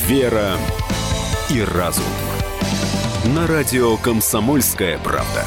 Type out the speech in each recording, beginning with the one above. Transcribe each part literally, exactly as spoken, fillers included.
Вера и разум. На радио «Комсомольская правда».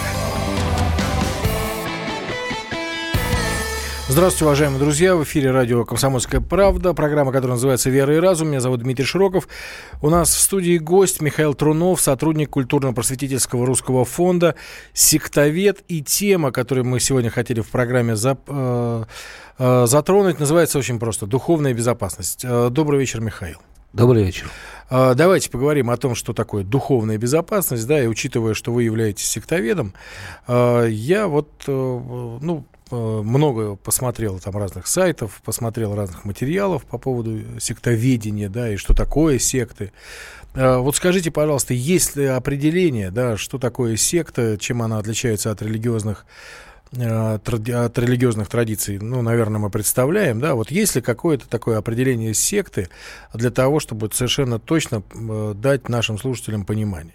Здравствуйте, уважаемые друзья. В эфире радио «Комсомольская правда». Программа, которая называется «Вера и разум». Меня зовут Дмитрий Широков. У нас в студии гость Михаил Трунов, сотрудник культурно-просветительского русского фонда, сектовед. И тема, которую мы сегодня хотели в программе за, э, э, затронуть, называется очень просто «Духовная безопасность». Э, добрый вечер, Михаил. Добрый вечер. Э, давайте поговорим о том, что такое духовная безопасность. Да, и учитывая, что вы являетесь сектоведом, э, я вот, э, ну... много посмотрел там разных сайтов, посмотрел разных материалов по поводу сектоведения, да, и что такое секты. Вот скажите, пожалуйста, есть ли определение, да, что такое секта, чем она отличается от религиозных, от религиозных традиций? Ну, наверное, мы представляем, да, вот есть ли какое-то такое определение секты для того, чтобы совершенно точно дать нашим слушателям понимание?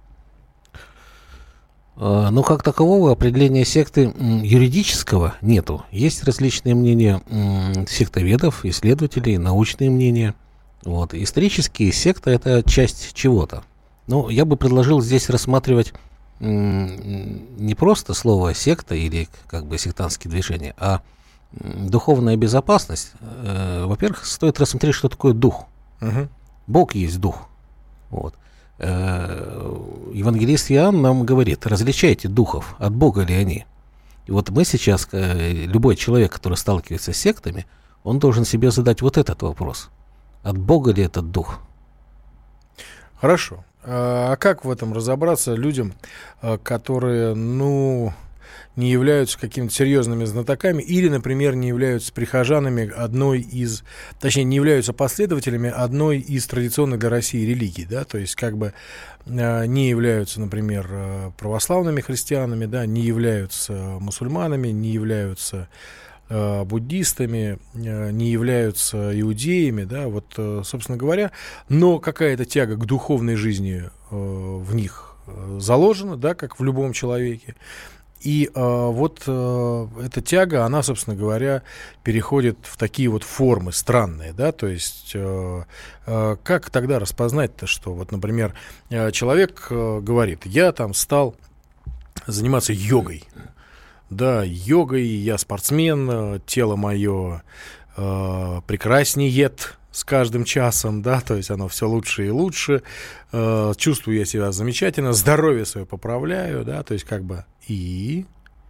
Ну, как такового определения секты юридического нету. Есть различные мнения сектоведов, исследователей, научные мнения. Вот. Исторические секты — это часть чего-то. Но я бы предложил здесь рассматривать не просто слово «секта» или как бы сектантские движения, а духовная безопасность. Во-первых, стоит рассмотреть, что такое дух. Угу. Бог есть дух. Вот. Евангелист Иоанн нам говорит: различайте духов, от Бога ли они. И вот мы сейчас, любой человек, который сталкивается с сектами, он должен себе задать вот этот вопрос: от Бога ли этот дух? Хорошо. А как в этом разобраться людям, которые, ну, не являются какими-то серьезными знатоками или, например, не являются прихожанами одной из, точнее, не являются последователями одной из традиционных для России религий, да, то есть как бы не являются, например, православными христианами, да, не являются мусульманами, не являются э, буддистами, э, не являются иудеями, да, вот, э, собственно говоря, но какая-то тяга к духовной жизни э, в них заложена, да, как в любом человеке. И э, вот э, эта тяга, она, собственно говоря, переходит в такие вот формы странные, да, то есть э, э, как тогда распознать-то, что вот, например, э, человек э, говорит: я там стал заниматься йогой, да, йогой, я спортсмен, тело мое э, прекраснеет с каждым часом, да, то есть оно все лучше и лучше, э, чувствую я себя замечательно, здоровье свое поправляю, да, то есть как бы и...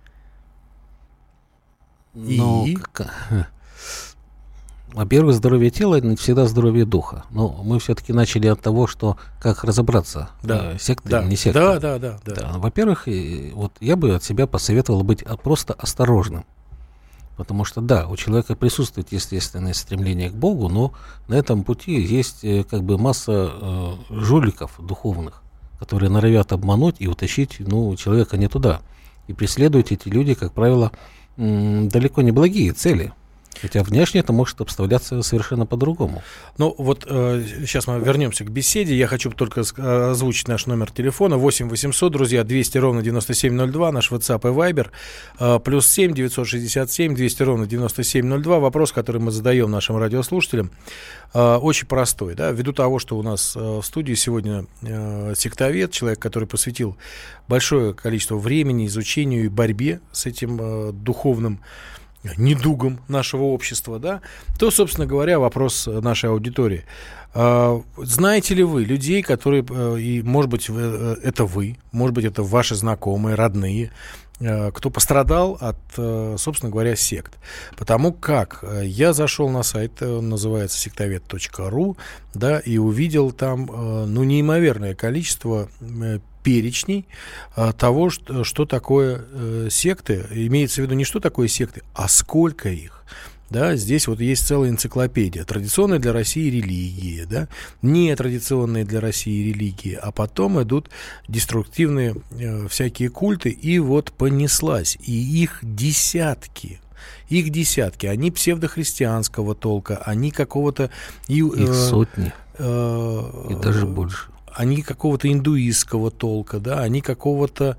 Ну, и... Как... Во-первых, здоровье тела — это не всегда здоровье духа. Но мы все-таки начали от того, что как разобраться, да. э, секта да. или не секта. Да, да, да, да. Да. Во-первых, вот я бы от себя посоветовал быть просто осторожным. Потому что, да, у человека присутствует естественное стремление к Богу, но на этом пути есть как бы масса э, жуликов духовных, которые норовят обмануть и утащить, ну, человека не туда. И преследуют эти люди, как правило, м- далеко не благие цели. Хотя внешне это может обставляться совершенно по-другому. Ну вот э, сейчас мы вернемся к беседе. Я хочу только озвучить наш номер телефона: восемь восемьсот, друзья, двести ровно девяносто семь ноль два, наш WhatsApp и Viber, э, плюс семь девятьсот шестьдесят семь двести ровно девяносто семь ноль два. Вопрос, который мы задаем нашим радиослушателям, э, очень простой, да, ввиду того, что у нас э, в студии сегодня э, сектовед, человек, который посвятил большое количество времени изучению и борьбе с этим э, духовным недугом нашего общества, да, то, собственно говоря, вопрос нашей аудитории. Знаете ли вы людей, которые, и, может быть, это вы, может быть, это ваши знакомые, родные, кто пострадал от, собственно говоря, сект? Потому как я зашел на сайт, он называется сектовед точка ру, да, и увидел там, ну, неимоверное количество перечней а, того, что, что такое э, секты. Имеется в виду не что такое секты, а сколько их. Да, здесь вот есть целая энциклопедия. Традиционные для России религии, да, нетрадиционные для России религии, а потом идут деструктивные э, всякие культы, и вот понеслась. И их десятки. Их десятки. Они псевдохристианского толка, они какого-то... Э, их сотни. Э, и даже больше. Они какого-то индуистского толка, да, они какого-то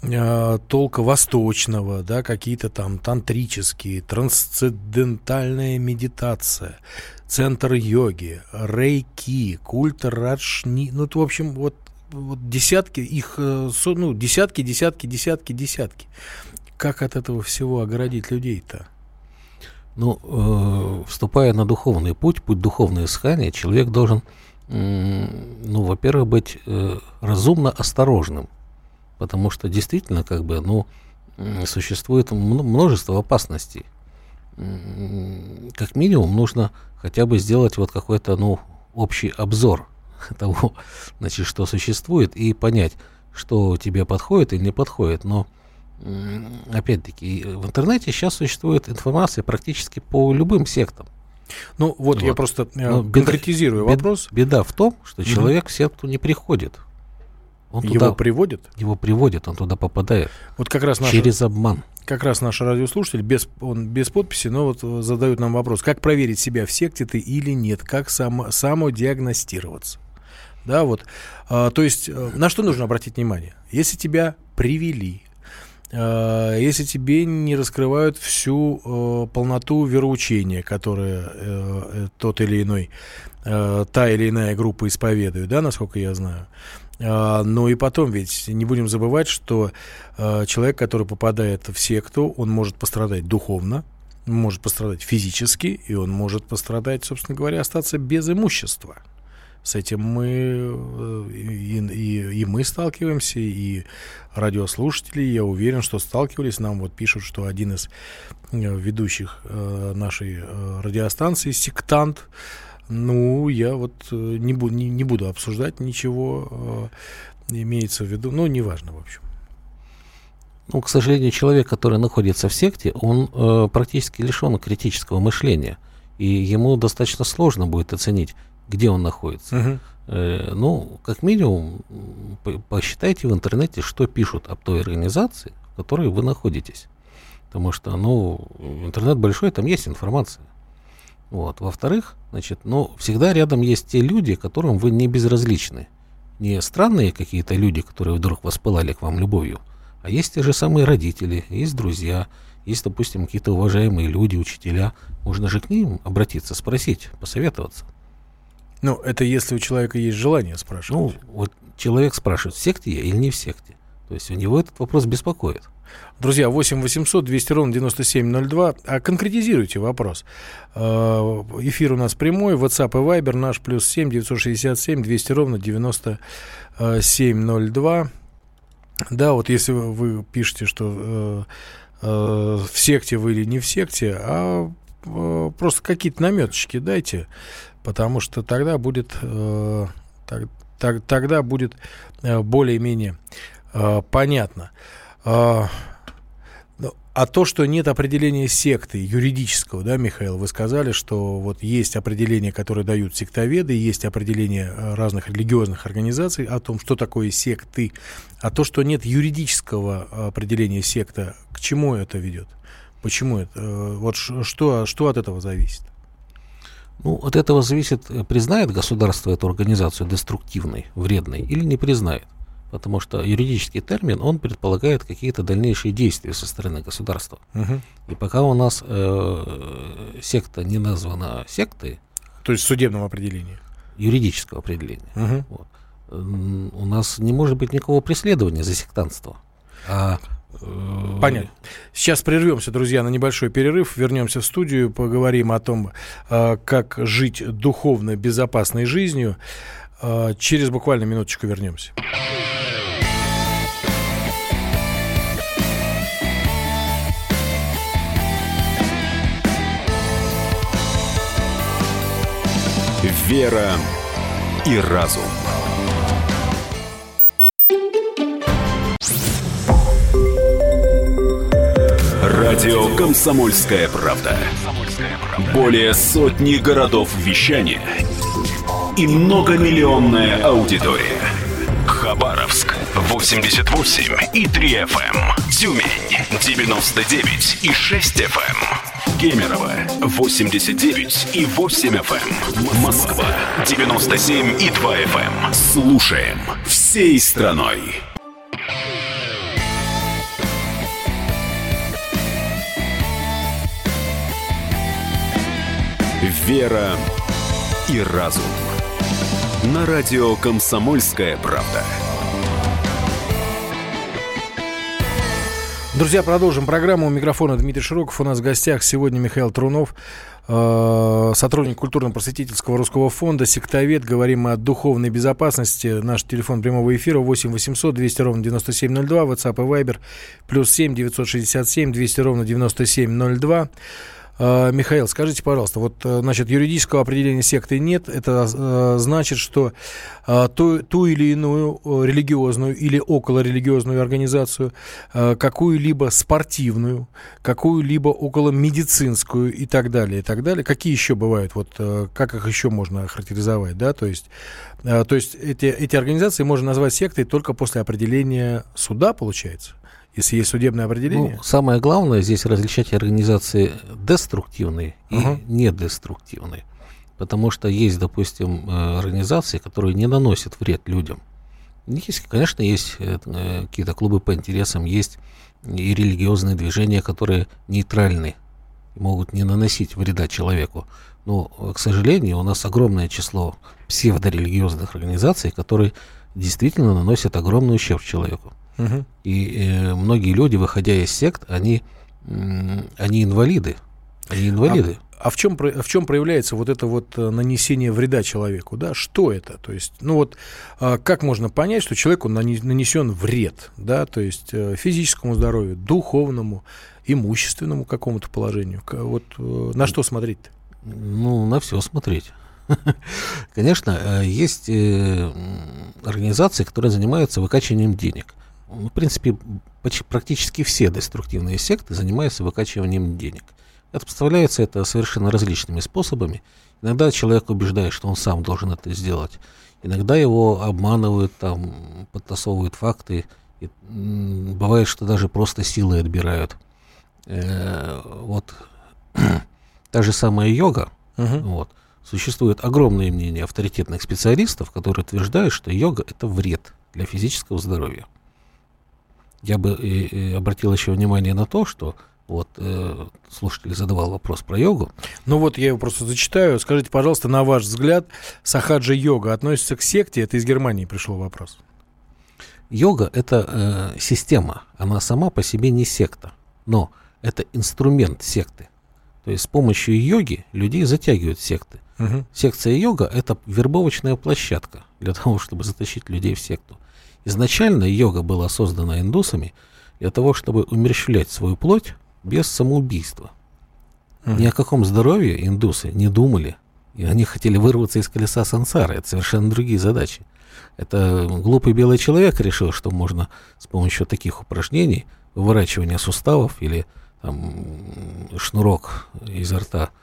э, толка восточного, да, какие-то там тантрические, трансцендентальная медитация, центр йоги, рейки, культ раджни, ну, в общем, вот, вот десятки, их, ну, десятки, десятки, десятки, десятки. Как от этого всего оградить людей-то? Ну, э, вступая на духовный путь, путь духовного искания, человек должен, э, ну, во-первых, быть э, разумно осторожным, потому что действительно, как бы, ну, существует множество опасностей. Как минимум нужно хотя бы сделать вот какой-то, ну, общий обзор того, значит, что существует, и понять, что тебе подходит или не подходит. Но опять-таки, в интернете сейчас существует информация практически по любым сектам. Ну, вот, вот. Я просто Но конкретизирую беда, вопрос. Беда в том, что человек в секту не приходит. Он его туда, приводят? Его приводят, он туда попадает. Вот как раз наша, через обман. Как раз наш радиослушатель, без, он без подписи, но вот задает нам вопрос, как проверить себя в секте ты или нет, как само, самодиагностироваться. Да, вот. А, то есть, на что нужно обратить внимание? Если тебя привели, если тебе не раскрывают всю э, полноту вероучения, которое э, тот или иной, э, та или иная группа исповедует, да, насколько я знаю. Э, но и потом ведь не будем забывать, что э, человек, который попадает в секту, он может пострадать духовно, может пострадать физически, и он может пострадать, собственно говоря, остаться без имущества. С этим мы и, и, и мы сталкиваемся, и радиослушатели, я уверен, что сталкивались. Нам вот пишут, что один из ведущих нашей радиостанции сектант. Ну, я вот не, бу- не, не буду обсуждать ничего, имеется в виду, ну, неважно, в общем. Ну, к сожалению, человек, который находится в секте, он э, практически лишен критического мышления, и ему достаточно сложно будет оценить, где он находится. Uh-huh. Э, ну, как минимум, посчитайте в интернете, что пишут об той организации, в которой вы находитесь. Потому что, ну, интернет большой, там есть информация. Вот. Во-вторых, значит, ну, всегда рядом есть те люди, которым вы не безразличны. Не странные какие-то люди, которые вдруг воспылали к вам любовью, а есть те же самые родители, есть друзья, есть, допустим, какие-то уважаемые люди, учителя. Можно же к ним обратиться, спросить, посоветоваться. Ну, это если у человека есть желание спрашивать. Ну, вот человек спрашивает, в секте я или не в секте. То есть у него этот вопрос беспокоит. Друзья, восемь восемьсот двести ровно девяносто семь ноль два. А конкретизируйте вопрос. Эфир у нас прямой. WhatsApp и Viber наш плюс семь девятьсот шестьдесят семь двести ровно девяносто семь ноль два. Да, вот если вы пишете, что э, э, в секте вы или не в секте, а э, просто какие-то наметочки дайте. Потому что тогда будет, э, так, так, тогда будет э, более-менее э, понятно. Э, а то, что нет определения секты юридического, да, Михаил, вы сказали, что вот есть определения, которые дают сектоведы, есть определения разных религиозных организаций о том, что такое секты. А то, что нет юридического определения секта, к чему это ведет? Почему это? Вот что, что от этого зависит? Ну, от этого зависит, признает государство эту организацию деструктивной, вредной или не признает. Потому что юридический термин, он предполагает какие-то дальнейшие действия со стороны государства. Угу. И пока у нас э, секта не названа сектой... То есть в судебном определении? Юридического определения. Угу. Вот, у нас не может быть никакого преследования за сектантство. А Понятно. Сейчас прервемся, друзья, на небольшой перерыв. Вернемся в студию, поговорим о том, как жить духовно безопасной жизнью. Через буквально минуточку вернемся. Вера и разум. Радио «Комсомольская правда». Более сотни городов вещания и многомиллионная аудитория. Хабаровск восемьдесят восемь и три эф эм, Тюмень девяносто девять и шесть эф эм, Кемерово восемьдесят девять и восемь эф эм, Москва девяносто семь и два эф эм. Слушаем всей страной. «Вера и разум». На радио «Комсомольская правда». Друзья, продолжим программу. У микрофона Дмитрий Широков. У нас в гостях сегодня Михаил Трунов, э, сотрудник культурно-просветительского русского фонда, сектовед. Говорим мы о духовной безопасности. Наш телефон прямого эфира восемь восемьсот двести ровно девяносто семь ноль два. WhatsApp и Viber плюс семь девятьсот шестьдесят семь двести ровно девяносто семь ноль два. Uh, Михаил, скажите, пожалуйста, вот, значит, юридического определения секты нет. Это uh, значит, что uh, ту, ту или иную религиозную или околорелигиозную организацию, uh, какую-либо спортивную, какую-либо околомедицинскую и так далее, и так далее. Какие еще бывают? Вот, uh, как их еще можно охарактеризовать, да? То есть, uh, то есть эти, эти организации можно назвать сектой только после определения суда, получается? Если есть судебное определение? Ну, самое главное здесь различать организации деструктивные и uh-huh. недеструктивные. Потому что есть, допустим, организации, которые не наносят вред людям. Есть, конечно, есть какие-то клубы по интересам, есть и религиозные движения, которые нейтральны, могут не наносить вреда человеку. Но, к сожалению, у нас огромное число псевдорелигиозных организаций, которые действительно наносят огромный ущерб человеку. Uh-huh. И э, многие люди, выходя из сект, они, э, они инвалиды. Они инвалиды. А, а в чем, в чем проявляется вот это вот нанесение вреда человеку? Да? Что это? То есть, ну вот, а, как можно понять, что человеку нанесен вред? Да? То есть, физическому здоровью, духовному, имущественному какому-то положению? Вот на что смотреть-то? Ну, на все смотреть. Конечно, есть организации, которые занимаются выкачиванием денег. В принципе, практически все деструктивные секты занимаются выкачиванием денег. Представляется это совершенно различными способами. Иногда человек убеждает, что он сам должен это сделать. Иногда его обманывают, там, подтасовывают факты. И, м, бывает, что даже просто силой отбирают. Э, вот та же самая йога. Uh-huh. Вот, существует огромное мнение авторитетных специалистов, которые утверждают, что йога – это вред для физического здоровья. Я бы и, и обратил еще внимание на то, что вот э, слушатель задавал вопрос про йогу. Ну вот я его просто зачитаю. Скажите, пожалуйста, на ваш взгляд, сахаджа-йога относится к секте? Это из Германии пришел вопрос. Йога – это э, система. Она сама по себе не секта, но это инструмент секты. То есть с помощью йоги людей затягивают в секты. Uh-huh. Секция йога – это вербовочная площадка для того, чтобы затащить людей в секту. Изначально йога была создана индусами для того, чтобы умерщвлять свою плоть без самоубийства. Uh-huh. Ни о каком здоровье индусы не думали. И они хотели вырваться из колеса сансары. Это совершенно другие задачи. Это глупый белый человек решил, что можно с помощью таких упражнений, выворачивания суставов или там, шнурок изо рта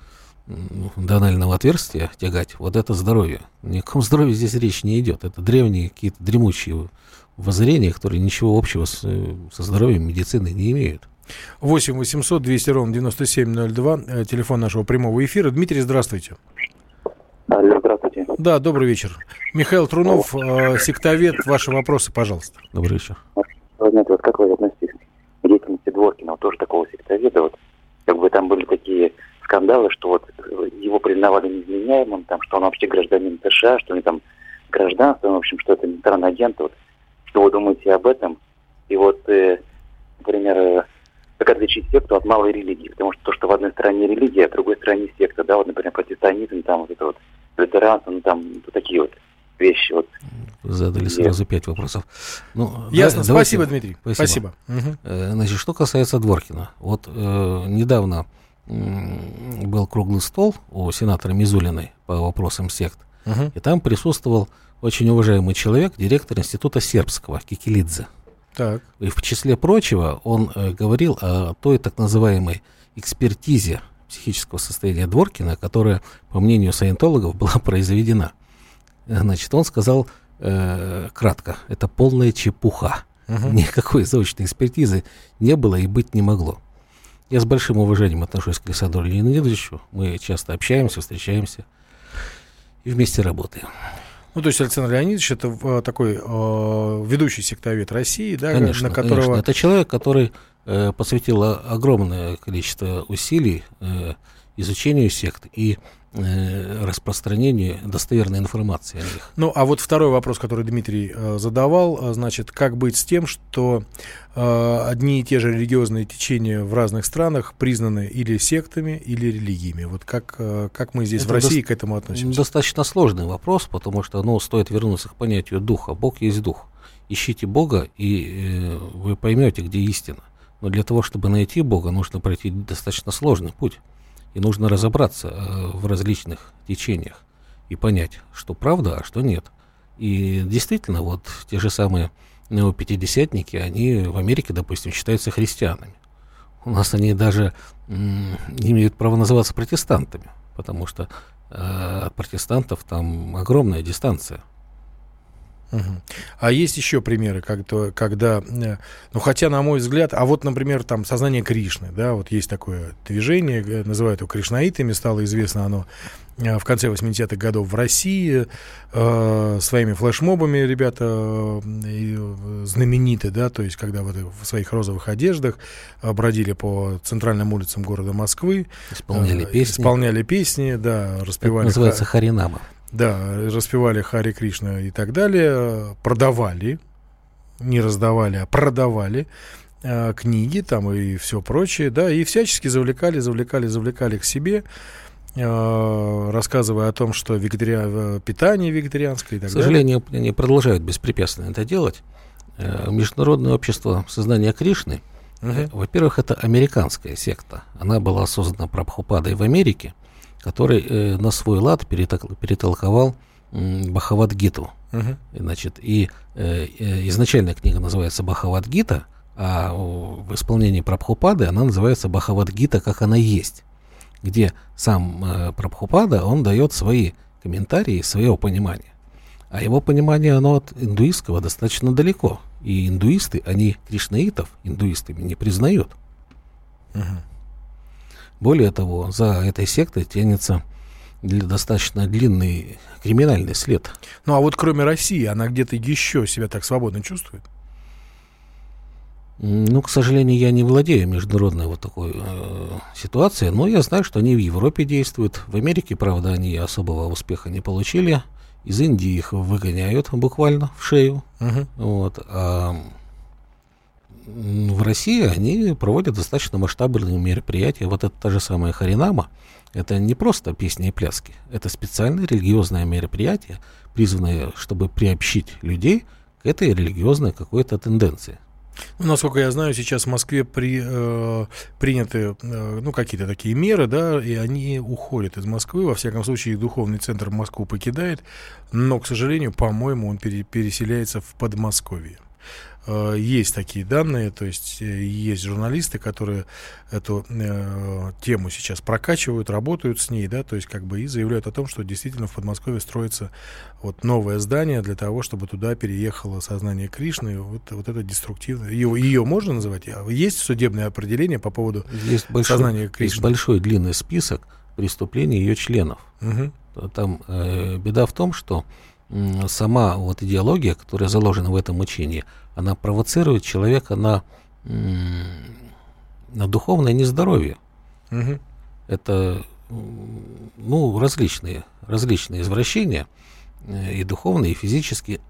до анального отверстия тягать, вот это здоровье. Ни о каком здоровье здесь речь не идет. Это древние какие-то дремучие воззрения, которые ничего общего с, со здоровьем медицины не имеют. восемь восемьсот двести ровно девяносто семь ноль два, телефон нашего прямого эфира. Дмитрий, здравствуйте. Алло, здравствуйте. Да, добрый вечер. Михаил Трунов, э, сектовед, ваши вопросы, пожалуйста. Добрый вечер. Вы знаете, вот как вы относитесь к деятельности Дворкина, вот тоже такого сектоведа, вот, как бы там были такие скандалы, что вот его признавали невменяемым, там, что он вообще гражданин США, что у него там гражданство, в общем, что это иностранный агент. Вот. Что вы думаете об этом? И вот, э, например, э, как отличить секту от малой религии? Потому что то, что в одной стране религия, а в другой стране секта, да, вот, например, протестантизм, там, вот это вот, лютеранство, ну, там, вот такие вот вещи, вот. Задали и... сразу пять вопросов. Ну, Ясно, да, спасибо, давайте... Дмитрий. Спасибо. Спасибо. Угу. Значит, что касается Дворкина. Вот э, недавно э, был круглый стол у сенатора Мизулиной по вопросам сект, угу. И там присутствовал очень уважаемый человек, директор института сербского, Кикилидзе. Так. И в числе прочего он э, говорил о той так называемой экспертизе психического состояния Дворкина, которая, по мнению саентологов, была произведена. Значит, он сказал э, кратко, это полная чепуха. Uh-huh. Никакой заочной экспертизы не было и быть не могло. Я с большим уважением отношусь к Александру Леонидовичу. Мы часто общаемся, встречаемся и вместе работаем. Ну, то есть Александр Леонидович это э, такой э, ведущий сектовед России, да, конечно, на которого... Конечно. Это человек, который э, посвятил огромное количество усилий э, изучению сект. И э, распространению достоверной информации о них. Ну, а вот второй вопрос, который Дмитрий э, задавал, э, значит, как быть с тем, что э, одни и те же религиозные течения в разных странах признаны или сектами, или религиями? Вот как, э, как мы здесь Это в России до- к этому относимся? Достаточно сложный вопрос, потому что, ну, стоит вернуться к понятию духа. Бог есть дух. Ищите Бога, и э, вы поймете, где истина. Но для того, чтобы найти Бога, нужно пройти достаточно сложный путь. И нужно разобраться э, в различных течениях и понять, что правда, а что нет. И действительно, вот те же самые неопятидесятники, они в Америке, допустим, считаются христианами. У нас они даже м, не имеют права называться протестантами, потому что э, от протестантов там огромная дистанция. Угу. А есть еще примеры, как-то, когда, э, ну хотя, на мой взгляд, а вот, например, там сознание Кришны, да, вот есть такое движение, э, называют его кришнаитами, стало известно оно э, в конце восьмидесятых годов в России, э, своими флешмобами ребята э, знамениты, да, то есть когда вот в своих розовых одеждах э, бродили по центральным улицам города Москвы, Исполняли э, песни. Исполняли песни, да, распевали. Это называется харинама. Да, распевали Харе Кришна и так далее, продавали, не раздавали, а продавали э, книги там и все прочее, да, и всячески завлекали, завлекали, завлекали к себе, э, рассказывая о том, что вегетари... питание вегетарианское и так далее. К сожалению, они продолжают беспрепятственно это делать. Э, Международное общество сознания Кришны, Угу. э, во-первых, это американская секта. Она была создана Прабхупадой в Америке, который э, на свой лад перетол- перетолковал м, Бхагавад-гиту. Угу. Значит, и э, э, изначальная книга называется Бхагавад-гита, а в исполнении Прабхупады она называется Бхагавад-гита, как она есть, где сам э, Прабхупада, он дает свои комментарии, свое понимание. А его понимание, оно от индуистского достаточно далеко. И индуисты, они кришнаитов индуистами не признают. Угу. Более того, за этой сектой тянется достаточно длинный криминальный след. Ну а вот кроме России, она где-то еще себя так свободно чувствует? Ну, к сожалению, я не владею международной вот такой э, ситуацией, но я знаю, что они в Европе действуют. В Америке, правда, они особого успеха не получили. Из Индии их выгоняют буквально в шею. Угу. Вот. А в России они проводят достаточно масштабные мероприятия. Вот это та же самая харинама. Это не просто песни и пляски. Это специальное религиозное мероприятие, призванное, чтобы приобщить людей к этой религиозной какой-то тенденции. Ну, насколько я знаю, сейчас в Москве при, э, приняты э, ну, какие-то такие меры, да, и они уходят из Москвы. Во всяком случае, их духовный центр Москву покидает, но, к сожалению, по-моему, он пере, переселяется в Подмосковье. Э, есть такие данные, то есть э, есть журналисты, которые эту э, тему сейчас прокачивают, работают с ней, да, то есть как бы и заявляют о том, что действительно в Подмосковье строится вот новое здание для того, чтобы туда переехало сознание Кришны. Вот, вот это деструктивное. Ее, ее можно называть? Есть судебное определение по поводу есть большой, сознания Кришны? Есть большой длинный список преступлений ее членов. Угу. Там э, беда в том, что м, сама вот идеология, которая заложена в этом учении, она провоцирует человека на, м, на духовное нездоровье. Угу. Это ну, различные, различные извращения, и духовные, и физические.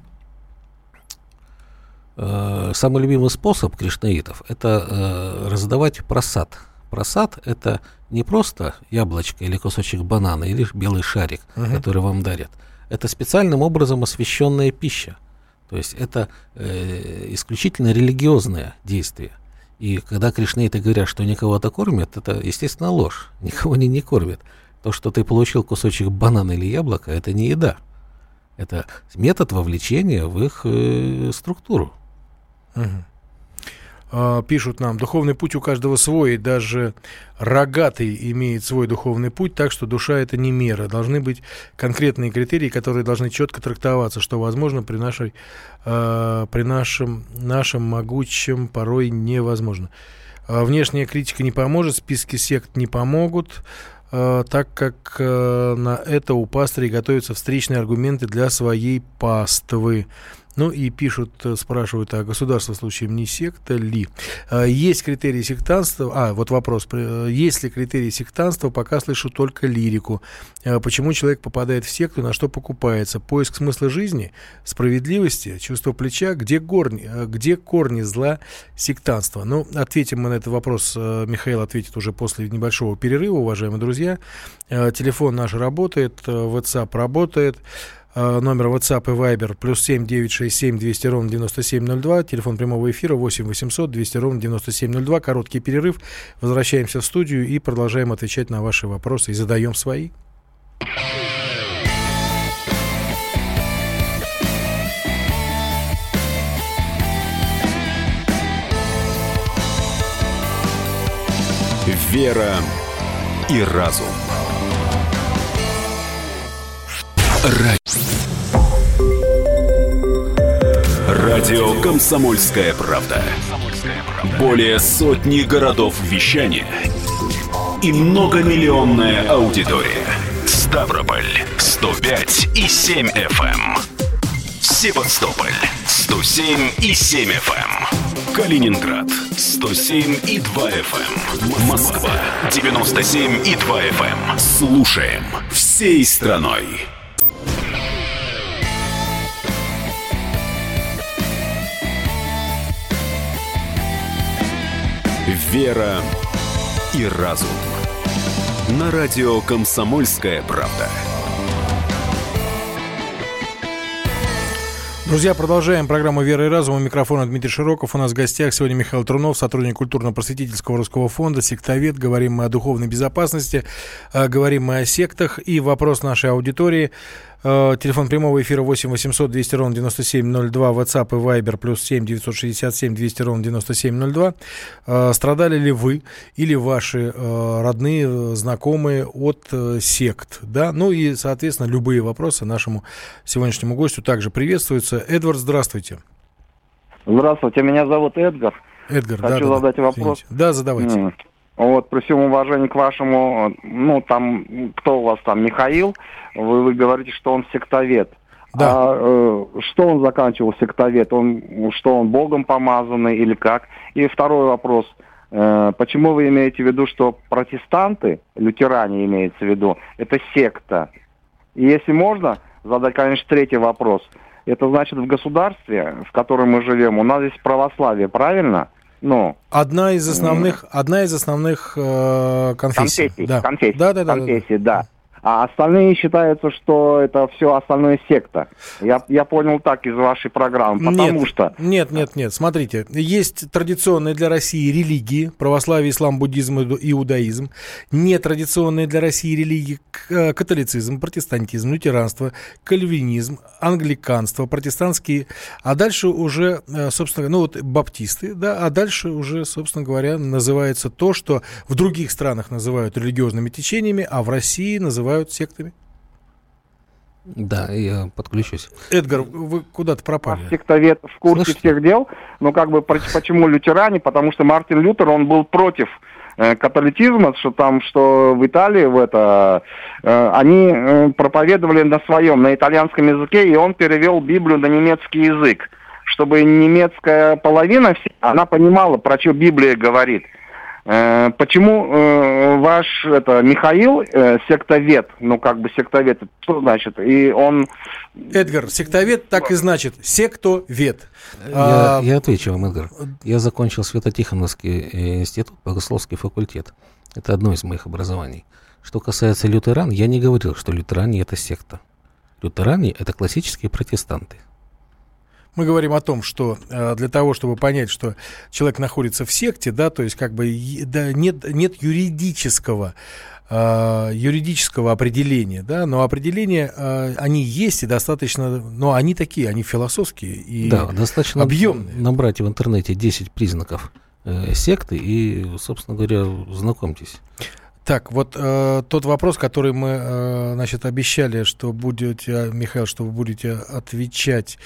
Самый любимый способ кришнаитов – это раздавать прасад. Прасад – это не просто яблочко или кусочек банана, или белый шарик, uh-huh. который вам дарят. Это специальным образом освященная пища. То есть это э, исключительно религиозное действие. И когда кришнаиты говорят, что никого-то кормят, это, естественно, ложь. Никого они не кормят. То, что ты получил кусочек банана или яблока, это не еда. Это метод вовлечения в их э, структуру. Угу. А, пишут нам, духовный путь у каждого свой, и даже рогатый имеет свой духовный путь, так что душа — это не мера. Должны быть конкретные критерии, которые должны четко трактоваться, что возможно при, нашей, э, при нашем, нашем могучем порой невозможно. А, внешняя критика не поможет, списки сект не помогут, э, так как э, на это у пастырей готовятся встречные аргументы для своей паствы. Ну и пишут, спрашивают, а государство случаем не секта ли? Есть критерии сектантства, а вот вопрос, есть ли критерии сектантства, пока слышу только лирику. Почему человек попадает в секту, на что покупается? Поиск смысла жизни, справедливости, чувство плеча, где корни, где корни зла сектантства? Ну, ответим мы на этот вопрос, Михаил ответит уже после небольшого перерыва, уважаемые друзья. Телефон наш работает, WhatsApp работает. Номер WhatsApp и Viber плюс семь девятьсот шестьдесят семь двести ровно девяносто семь ноль два. Телефон прямого эфира восемь восемьсот двести ровно девяносто семь ноль два. Короткий перерыв. Возвращаемся в студию и продолжаем отвечать на ваши вопросы. И задаем свои. Вера и разум. Радио «Комсомольская правда». Более сотни городов вещания и многомиллионная аудитория. Ставрополь сто пять и семь эф эм. Севастополь сто семь и семь эф эм. Калининград сто семь и два эф эм. Москва девяносто семь и два эф эм. Слушаем всей страной. Вера и разум. На радио «Комсомольская правда». Друзья, продолжаем программу «Вера и разум». У микрофона Дмитрий Широков. У нас в гостях сегодня Михаил Трунов, сотрудник культурно-просветительского русского фонда, сектовед. Говорим мы о духовной безопасности, говорим мы о сектах. И вопрос нашей аудитории. Телефон прямого эфира восемь восемьсот двести ровно девяносто семь ноль два, WhatsApp и Viber плюс семь девятьсот шестьдесят семь двести ровно девяносто семь ноль два. Страдали ли вы или ваши родные, знакомые от сект? Да? Ну и, соответственно, любые вопросы нашему сегодняшнему гостю также приветствуются. Эдвард, здравствуйте. Здравствуйте, меня зовут Эдгар. Эдгар, Хочу да, задать да, вопрос. Извините. Да, задавайте. Mm. Вот, при всем уважении к вашему, ну, там, кто у вас там, Михаил, вы, вы говорите, что он сектовед. Да. А э, что он заканчивал сектовед? Он, что он Богом помазанный или как? И второй вопрос. Э, почему вы имеете в виду, что протестанты, лютеране имеется в виду, это секта? И если можно, задать, конечно, третий вопрос. Это значит, в государстве, в котором мы живем, у нас здесь православие, правильно? Ну, одна из основных, mm. одна из основных э, конфессий. Конфессий, да. конфессий, да, да, да, конфессий, да. да. А остальные считаются, что это все остальное секта. Я, я понял так из вашей программы, потому нет, что... Нет, нет, нет, смотрите, есть традиционные для России религии, православие, ислам, буддизм, иудаизм, нетрадиционные для России религии, католицизм, протестантизм, лютеранство, кальвинизм, англиканство, протестантские, а дальше уже, собственно, ну вот баптисты, да, а дальше уже, собственно говоря, называется то, что в других странах называют религиозными течениями, а в России называют сектами. Да, я подключусь. Эдгар, вы куда-то пропали. Сектовед в курсе Слышите? всех дел, но как бы почему лютеране? Потому что Мартин Лютер, он был против э, католицизма, что там, что в Италии, в это, э, они э, проповедовали на своем, на итальянском языке, и он перевел Библию на немецкий язык, чтобы немецкая половина, она понимала, про что Библия говорит. Почему э, ваш это, Михаил э, сектовед, ну как бы сектовед, что значит? И он... Эдгар, сектовед так и значит, сектовед. Я, а... я отвечу вам, Эдгар. Я закончил Свято-Тихоновский институт, богословский факультет. Это одно из моих образований. Что касается лютеран, я не говорил, что лютеране это секта. Лютеране это классические протестанты. Мы говорим о том, что э, для того, чтобы понять, что человек находится в секте, да, то есть как бы да, нет, нет юридического, э, юридического определения, да, но определения, э, они есть и достаточно, но они такие, они философские и да, достаточно объемные. Набрать в интернете десять признаков э, секты и, собственно говоря, знакомьтесь. Так, вот э, тот вопрос, который мы, э, значит, обещали, что будете, Михаил, что вы будете отвечать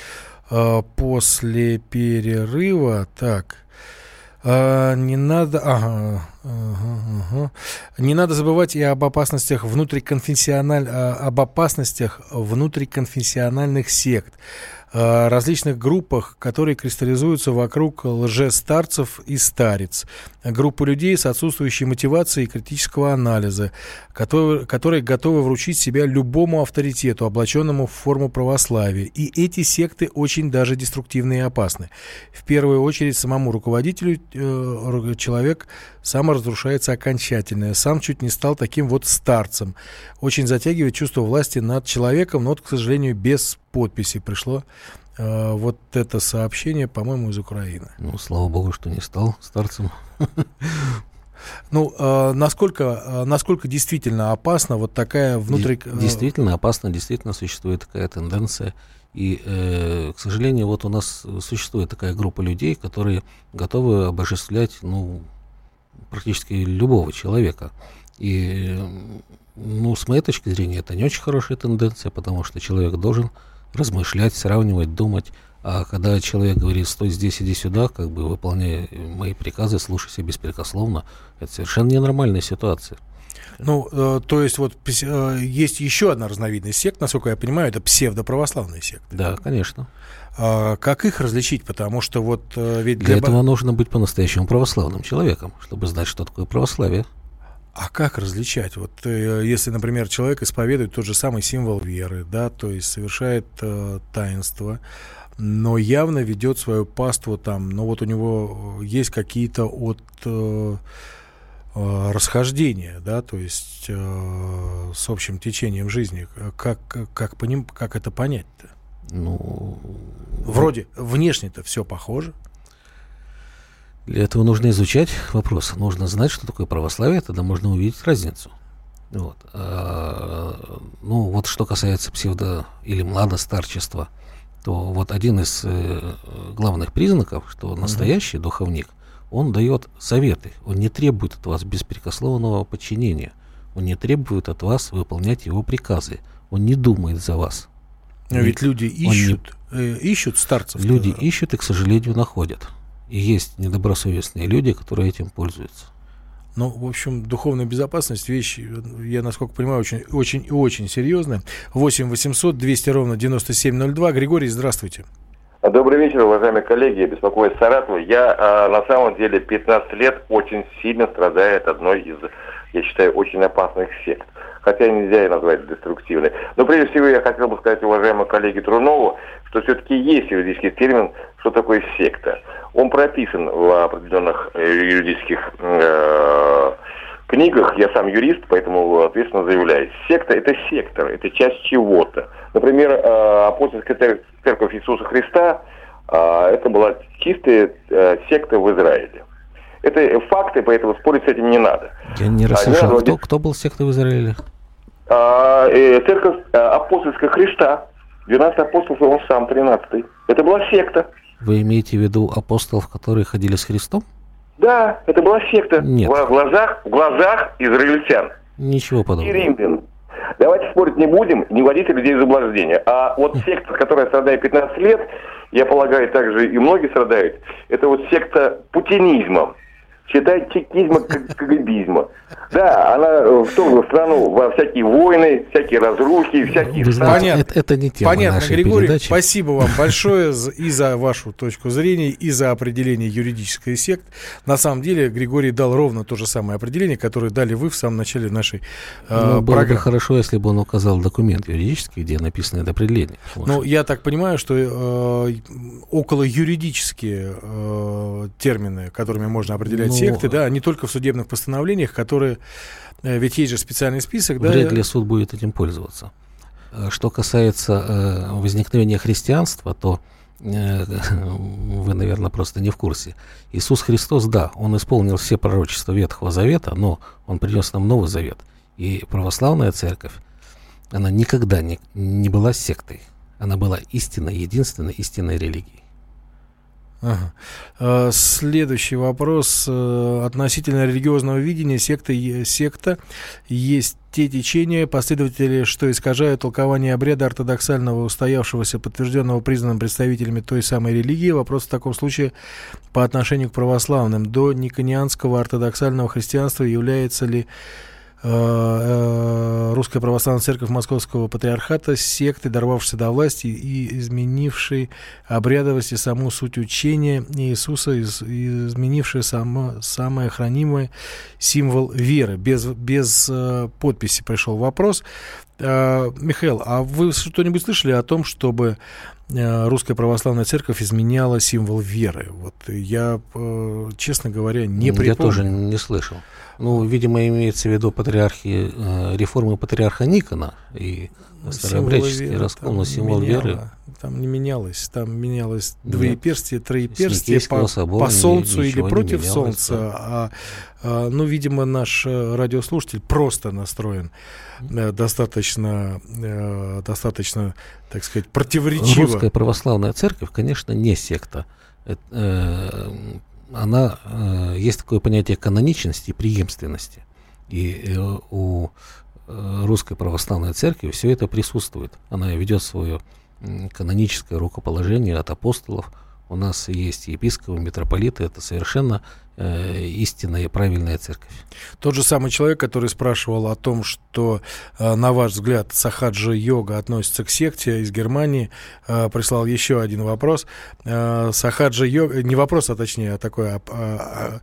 после перерыва. Так, а, не надо, ага, ага, ага. Не надо забывать и об опасностях внутриконфессиональ, об опасностях внутриконфессиональных сект. э, различных группах, которые кристаллизуются вокруг лжестарцев и старец. Группа людей с отсутствующей мотивацией и критического анализа, которые, которые готовы вручить себя любому авторитету, облаченному в форму православия. И эти секты очень даже деструктивны и опасны. В первую очередь самому руководителю э, человек саморазрушается окончательно. Сам чуть не стал таким вот старцем. Очень затягивает чувство власти над человеком, но вот, к сожалению, без подписи пришло э, вот это сообщение, по-моему, из Украины. Ну, слава богу, что не стал старцем. Ну, э, насколько, э, насколько действительно опасна вот такая внутри... Де- действительно опасно, действительно существует такая тенденция. И, э, к сожалению, вот у нас существует такая группа людей, которые готовы обожествлять, ну, практически любого человека. И, ну, с моей точки зрения, это не очень хорошая тенденция, потому что человек должен размышлять, сравнивать, думать. А когда человек говорит: стой здесь, иди сюда, как бы выполняй мои приказы, слушайся беспрекословно, это совершенно ненормальная ситуация. Ну, э, то есть вот э, есть еще одна разновидность сект, насколько я понимаю, это псевдоправославные секты. Да, конечно. А как их различить? Потому что вот э, ведь... Для, для этого нужно быть по-настоящему православным человеком, чтобы знать, что такое православие. А как различать? Вот э, если, например, человек исповедует тот же самый символ веры, да, то есть совершает э, таинство, но явно ведет свою паству там, но вот у него есть какие-то от э, э, расхождения, да, то есть э, с общим течением жизни. Как, как, по ним, как это понять-то? Ну, вроде внешне-то все похоже. Для этого нужно изучать вопрос. Нужно знать, что такое православие, тогда можно увидеть разницу. Вот. А, ну, вот что касается псевдо- или младостарчества, то вот один из э, главных признаков, что настоящий mm-hmm. духовник, он дает советы, он не требует от вас беспрекословного подчинения, он не требует от вас выполнять его приказы, он не думает за вас. Но он, ведь люди ищут, не, э, ищут старцев. Люди ищут и, к сожалению, находят. И есть недобросовестные люди, которые этим пользуются. Ну, в общем, духовная безопасность — вещь, я, насколько понимаю, очень, очень и очень серьезная. восемь восемьсот двести ровно девяносто семь ноль два. Григорий, здравствуйте. Добрый вечер, уважаемые коллеги. Я беспокоюсь Саратова. Я а, на самом деле пятнадцать лет очень сильно страдаю от одной из, я считаю, очень опасных сект. Хотя нельзя ее назвать деструктивной. Но прежде всего я хотел бы сказать уважаемому коллеге Трунову, что все-таки есть юридический термин, что такое секта. Он прописан в определенных э, юридических э, книгах. Я сам юрист, поэтому ответственно заявляю. Секта — это сектор, это часть чего-то. Например, э, апостольская церковь Иисуса Христа э, это была чистая э, секта в Израиле. Это факты, поэтому спорить с этим не надо. Я не расслышал, а, кто, кто был сектой в Израиле? А, э, церковь а, апостольская Христа. двенадцать апостолов, он сам тринадцатый. Это была секта. Вы имеете в виду апостолов, которые ходили с Христом? Да, это была секта. Нет. В глазах, в глазах израильтян. Ничего подобного. И римлян. Давайте спорить не будем, не вводите людей в заблуждение. А вот секта, которая страдает пятнадцать лет, я полагаю, также и многие страдают, это вот секта путинизма. Считает чекизма КГБизма. Да, она вторгла в страну во всякие войны, всякие разрухи, всякие... Вы знаете, понятно, это, это не тема понятно, нашей Григорий, передачи. Спасибо вам большое и за вашу точку зрения, и за определение юридической секты. На самом деле, Григорий дал ровно то же самое определение, которое дали вы в самом начале нашей э, ну, было программы. бы хорошо, если бы он указал документ юридический, где написано это определение. Ну, я так понимаю, что э, около юридические э, термины, которыми можно определять ну, секты, да, не только в судебных постановлениях, которые... Ведь есть же специальный список, да? Вряд ли суд будет этим пользоваться. Что касается э, возникновения христианства, то э, вы, наверное, просто не в курсе. Иисус Христос, да, он исполнил все пророчества Ветхого Завета, но он принес нам Новый Завет. И православная церковь, она никогда не, не была сектой. Она была истинной, единственной истинной религией. Ага. Следующий вопрос относительно религиозного видения. Секта, секта есть те течения, последователи, что искажают толкование обряда ортодоксального, устоявшегося, подтвержденного, признанным представителями той самой религии. Вопрос в таком случае по отношению к православным. До никонианского ортодоксального христианства является ли Русская Православная Церковь Московского Патриархата, секты, дорвавшейся до власти и изменившей обрядовость и саму суть учения Иисуса, изменившая само, самое хранимое символ веры. Без, без подписи пришел вопрос. Михаил, а вы что-нибудь слышали о том, чтобы Русская Православная Церковь изменяла символ веры? Вот я, честно говоря, не припомню. Я тоже не слышал. Ну, видимо, имеется в виду патриархи, э, реформы патриарха Никона и старообрядческий раскол, но символ веры. Там не менялось, там менялось двоеперстие, троеперстие по, по солнцу или против солнца. Да. А, а, ну, видимо, наш радиослушатель просто настроен э, достаточно, э, достаточно, так сказать, противоречиво. Русская Православная Церковь, конечно, не секта. Это, э, она, э, есть такое понятие каноничности и преемственности. И э, у э, Русской Православной Церкви все это присутствует. Она ведет свое э, каноническое рукоположение от апостолов. У нас есть епископы, митрополиты. Это совершенно э, истинная и правильная церковь. Тот же самый человек, который спрашивал о том, что, э, на ваш взгляд, сахаджа-йога относится к секте из Германии, э, прислал еще один вопрос. Э, сахаджа-йога, не вопрос, а точнее, а такой... А, а,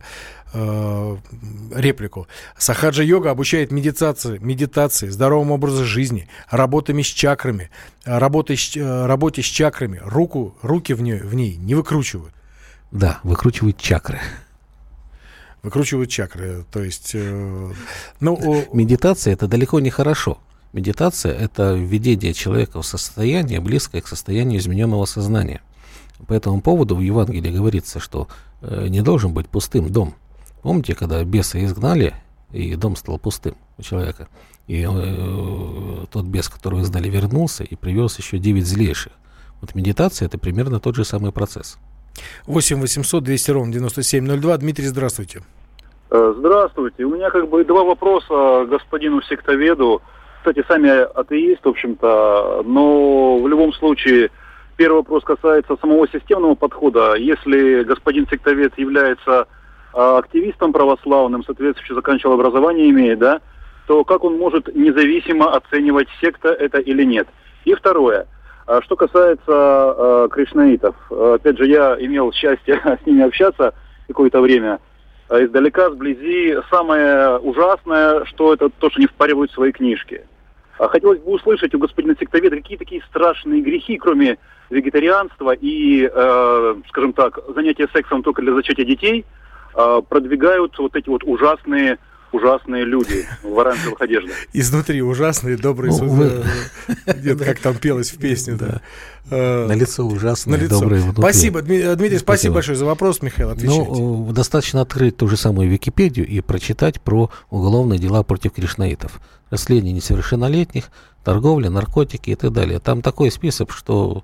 реплику. Сахаджа-йога обучает медитации, медитации, здоровому образу жизни, работами с чакрами, работе с, работе с чакрами. Руку, руки в ней, в ней не выкручивают. Да, выкручивают чакры. Выкручивают чакры. То есть, э, ну, медитация — это далеко не хорошо. Медитация — это введение человека в состояние, близкое к состоянию измененного сознания. По этому поводу в Евангелии говорится, что э, не должен быть пустым дом. Помните, когда беса изгнали, и дом стал пустым у человека, и э, тот бес, которого изгнали, вернулся и привез еще девять злейших. Вот медитация — это примерно тот же самый процесс. восемь восемьсот двести ровно девяносто семь ноль два. Дмитрий, здравствуйте. Здравствуйте. У меня как бы два вопроса господину сектоведу. Кстати, сами атеист, в общем-то, но в любом случае первый вопрос касается самого системного подхода. Если господин сектовед является активистом православным, соответственно, заканчивал образование, имеет, да, то как он может независимо оценивать, секта это или нет? И второе, что касается э, кришнаитов. Опять же, я имел счастье с ними общаться какое-то время. Издалека, сблизи, самое ужасное, что это то, что они впаривают свои книжки. Хотелось бы услышать у господина сектоведа, какие такие страшные грехи, кроме вегетарианства и, э, скажем так, занятия сексом только для зачатия детей, продвигают вот эти вот ужасные, ужасные люди в оранжевых одеждах. Изнутри ужасные, добрые, ну, вы... Нет, как там пелось в песне, да. На лицо ужасные, добрые внутри. Спасибо, Дмитрий, спасибо большое за вопрос, Михаил, отвечайте. Ну, достаточно открыть ту же самую Википедию и прочитать про уголовные дела против кришнаитов. Растление несовершеннолетних, торговля, наркотики и так далее. Там такой список, что...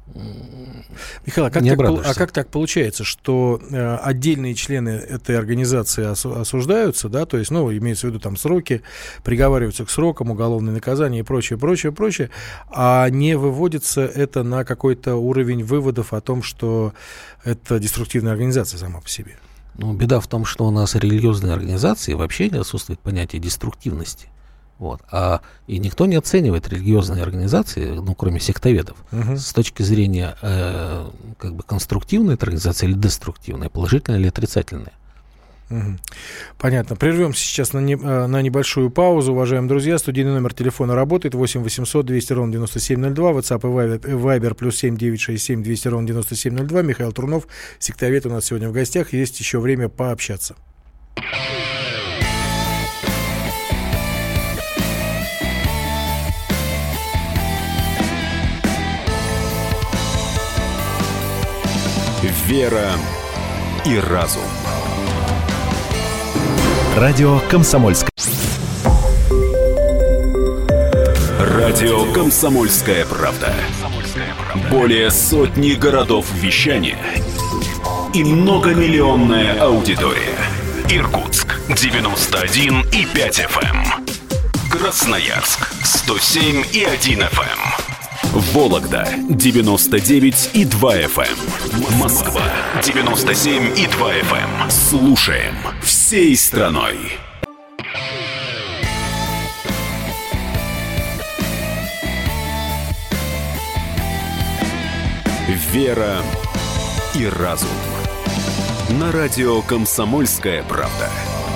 Михаил, а как, так, а как так получается, что э, отдельные члены этой организации осу- осуждаются, да, то есть, ну, имеется в виду там сроки, приговариваются к срокам, уголовные наказания и прочее, прочее, прочее, а не выводится это на какой-то уровень выводов о том, что это деструктивная организация сама по себе? Ну, беда в том, что у нас религиозные организации вообще не отсутствует понятие деструктивности. Вот. А, и никто не оценивает религиозные организации, ну, кроме сектоведов, uh-huh. с точки зрения э, как бы конструктивной организации или деструктивной, положительной или отрицательной. Uh-huh. Понятно. Прервемся сейчас на, не, на небольшую паузу, уважаемые друзья. Студийный номер телефона работает восемь восемьсот двести ровно девяносто семь ноль два, WhatsApp и Viber плюс семь девятьсот шестьдесят семь двести ровно девяносто семь ноль два. Михаил Трунов, сектовед, у нас сегодня в гостях. Есть еще время пообщаться. Вера и разум. Радио «Комсомольская». Радио «Комсомольская правда». Более сотни городов вещания и многомиллионная аудитория. Иркутск девяносто один и пять эф эм, Красноярск сто семь и один эф эм. Вологда девяносто девять и два эф эм. Москва девяносто семь и два эф эм. Слушаем всей страной. «Вера и разум». На радио «Комсомольская правда».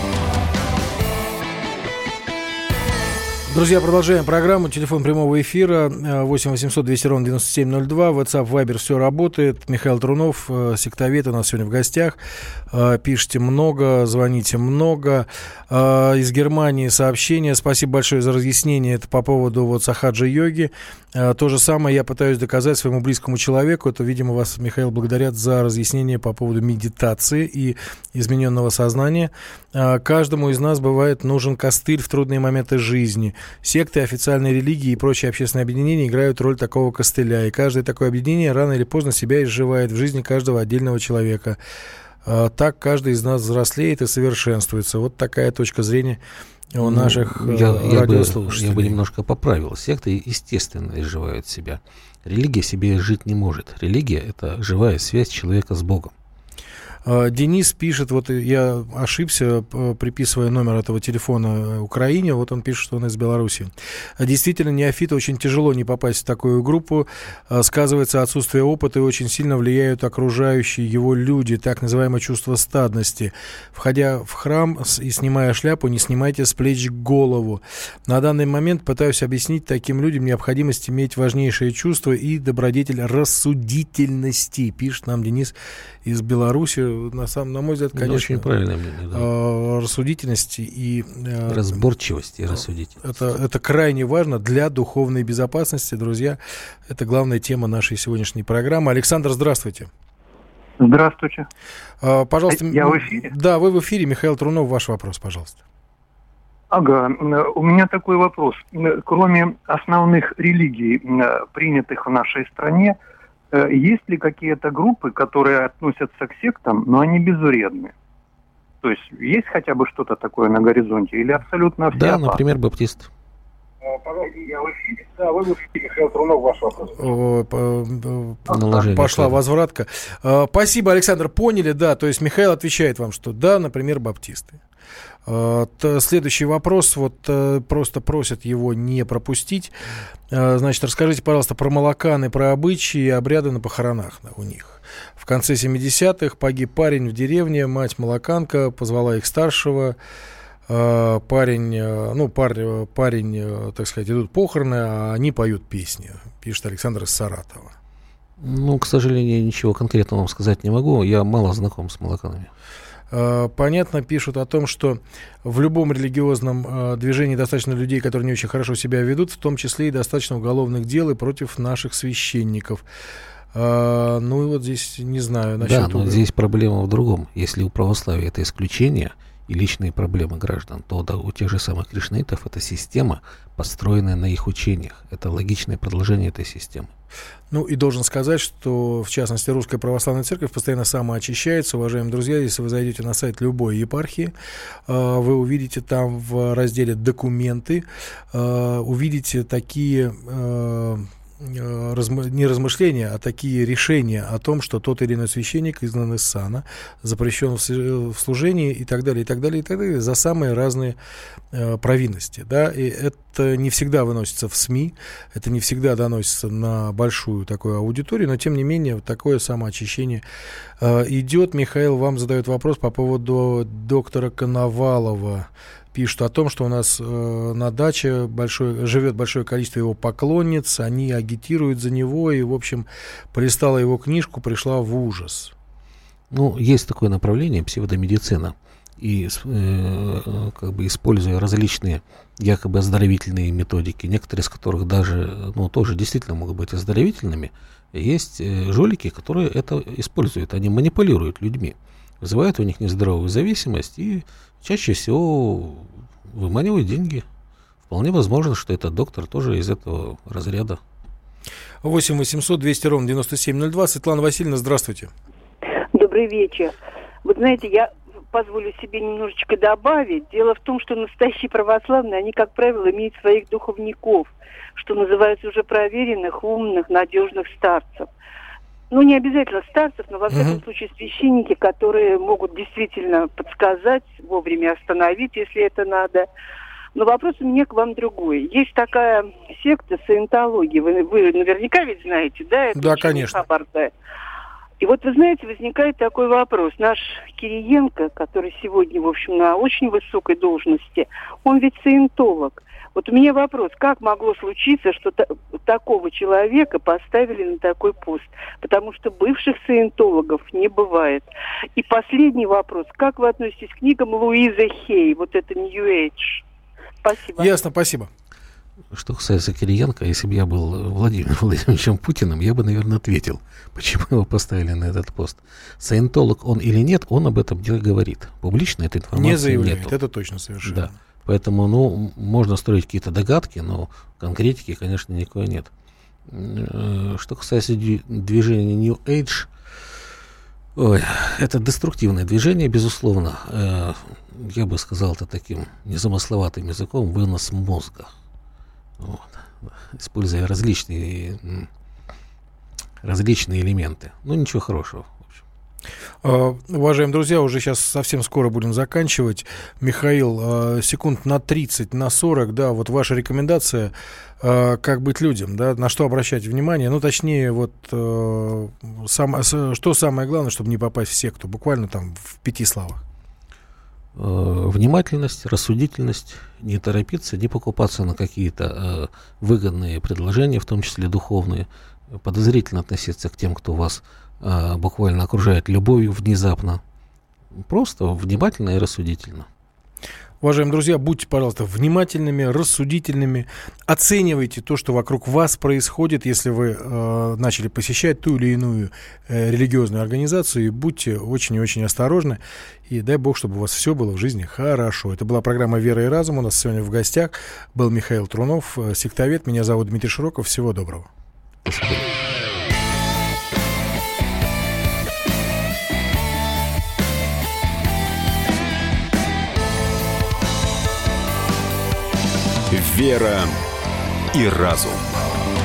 Друзья, продолжаем программу. Телефон прямого эфира восемь восемьсот двести ровно девяносто семь ноль два. WhatsApp, Viber, все работает. Михаил Трунов, сектовед, у нас сегодня в гостях. Пишите много, звоните много. Из Германии сообщение. Спасибо большое за разъяснение. Это по поводу вот сахаджа-йоги. То же самое я пытаюсь доказать своему близкому человеку. Это, видимо, вас, Михаил, благодарят за разъяснение по поводу медитации и измененного сознания. Каждому из нас бывает нужен костыль в трудные моменты жизни. Секты, официальные религии и прочие общественные объединения играют роль такого костыля. И каждое такое объединение рано или поздно себя изживает в жизни каждого отдельного человека. Так каждый из нас взрослеет и совершенствуется. Вот такая точка зрения у наших ну, я, радиослушателей. Я бы, я бы немножко поправил. Секты, естественно, изживают себя. Религия себе жить не может. Религия – это живая связь человека с Богом. Денис пишет, вот я ошибся, приписывая номер этого телефона Украине, вот он пишет, что он из Беларуси. Действительно, неофиту очень тяжело не попасть в такую группу. Сказывается отсутствие опыта и очень сильно влияют окружающие его люди, так называемое чувство стадности. Входя в храм и снимая шляпу, не снимайте с плеч голову. На данный момент пытаюсь объяснить таким людям необходимость иметь важнейшие чувства и добродетель рассудительности, пишет нам Денис из Беларуси. На, самом, на мой взгляд, конечно, очень правильное мнение, да. э, рассудительности и э, разборчивости и рассудительности. Это, это крайне важно для духовной безопасности, друзья. Это главная тема нашей сегодняшней программы. Александр, здравствуйте. Здравствуйте. Э, пожалуйста. Я в эфире? Да, вы в эфире. Михаил Трунов, ваш вопрос, пожалуйста. Ага, у меня такой вопрос. Кроме основных религий, принятых в нашей стране, есть ли какие-то группы, которые относятся к сектам, но они безвредны? То есть есть хотя бы что-то такое на горизонте? Или абсолютно все Да, опасны? Например, баптист. Пожалуйста, я в эфире. Да, вы в эфире. Михаил Трунов, ваш вопрос. Пошла возвратка. Спасибо, Александр, поняли, да. То есть Михаил отвечает вам, что да, например, баптисты. Следующий вопрос, вот просто просят его не пропустить. Значит, расскажите, пожалуйста, про молокан и про обычаи и обряды на похоронах у них. В конце семидесятых погиб парень в деревне, мать молоканка позвала их старшего. Парень, ну, парень, парень, так сказать, идут похороны, а они поют песни, пишет Александр из Саратова. Ну, к сожалению, ничего конкретного вам сказать не могу. Я мало знаком с молоканами. Понятно, пишут о том, что в любом религиозном движении достаточно людей, которые не очень хорошо себя ведут, в том числе и достаточно уголовных дел и против наших священников. Ну и вот здесь не знаю. Да, но здесь проблема в другом. Если у православия это исключение и личные проблемы граждан, то да, у тех же самых кришнаитов это система, построенная на их учениях. Это логичное продолжение этой системы. Ну и должен сказать, что в частности Русская Православная Церковь постоянно самоочищается. Уважаемые друзья, если вы зайдете на сайт любой епархии, вы увидите там в разделе «Документы», увидите такие... не размышления, а такие решения о том, что тот или иной священник изгнан из сана, запрещен в служении и так далее, и так далее, и так далее, за самые разные э, провинности. Да? И это не всегда выносится в СМИ, это не всегда доносится на большую такую аудиторию, но тем не менее вот такое самоочищение э, идет. Михаил вам задает вопрос по поводу доктора Коновалова. Пишут о том, что у нас э, на даче большой, живет большое количество его поклонниц, они агитируют за него, и, в общем, полистала его книжку, пришла в ужас. Ну, есть такое направление, псевдомедицина, и э, как бы используя различные якобы оздоровительные методики, некоторые из которых даже, ну, тоже действительно могут быть оздоровительными, есть э, жулики, которые это используют, они манипулируют людьми, вызывают у них нездоровую зависимость и чаще всего выманивают деньги. Вполне возможно, что этот доктор тоже из этого разряда. восемь восемьсот двести ровно девяносто семь ноль два. Светлана Васильевна, здравствуйте. Добрый вечер. Вы знаете, я позволю себе немножечко добавить. Дело в том, что настоящие православные, они, как правило, имеют своих духовников, что называется, уже проверенных, умных, надежных старцев. Ну, не обязательно старцев, но, во всяком uh-huh. случае, священники, которые могут действительно подсказать, вовремя остановить, если это надо. Но вопрос у меня к вам другой. Есть такая секта саентологии. Вы, вы наверняка ведь знаете, да? Это да, конечно. Хаббарда. И вот, вы знаете, возникает такой вопрос. Наш Кириенко, который сегодня, в общем, на очень высокой должности, он ведь саентолог. Вот у меня вопрос, как могло случиться, что та- такого человека поставили на такой пост? Потому что бывших саентологов не бывает. И последний вопрос. Как вы относитесь к книгам Луизы Хей? Вот это New Age. Спасибо. Ясно, спасибо. Что касается Кириенко, если бы я был Владимиром Владимировичем Путиным, я бы, наверное, ответил, почему его поставили на этот пост. Саентолог он или нет, он об этом не говорит. Публично этой информации не заявляет, нету. это точно совершенно. Да. Поэтому, ну, можно строить какие-то догадки, но конкретики, конечно, никакой нет. Что касается движения New Age, ой, это деструктивное движение, безусловно. Я бы сказал это таким незамысловатым языком, вынос мозга. Вот. Используя различные, различные элементы. Ну, ничего хорошего. Uh, уважаемые друзья, уже сейчас совсем скоро будем заканчивать. Михаил, uh, секунд на тридцать, на сорок, да, вот ваша рекомендация, uh, как быть людям, да, на что обращать внимание, ну, точнее, вот, uh, сам, что самое главное, чтобы не попасть в секту, буквально там в пяти словах. Uh, внимательность, рассудительность, не торопиться, не покупаться на какие-то uh, выгодные предложения, в том числе духовные, подозрительно относиться к тем, кто вас буквально окружает любовью внезапно. Просто внимательно и рассудительно. Уважаемые друзья, будьте, пожалуйста, внимательными, рассудительными. Оценивайте то, что вокруг вас происходит, если вы э, начали посещать ту или иную э, религиозную организацию. И будьте очень и очень осторожны. И дай Бог, чтобы у вас все было в жизни хорошо. Это была программа «Вера и разум». У нас сегодня в гостях был Михаил Трунов, сектовед. Меня зовут Дмитрий Широков. Всего доброго. Спасибо. «Вера и разум».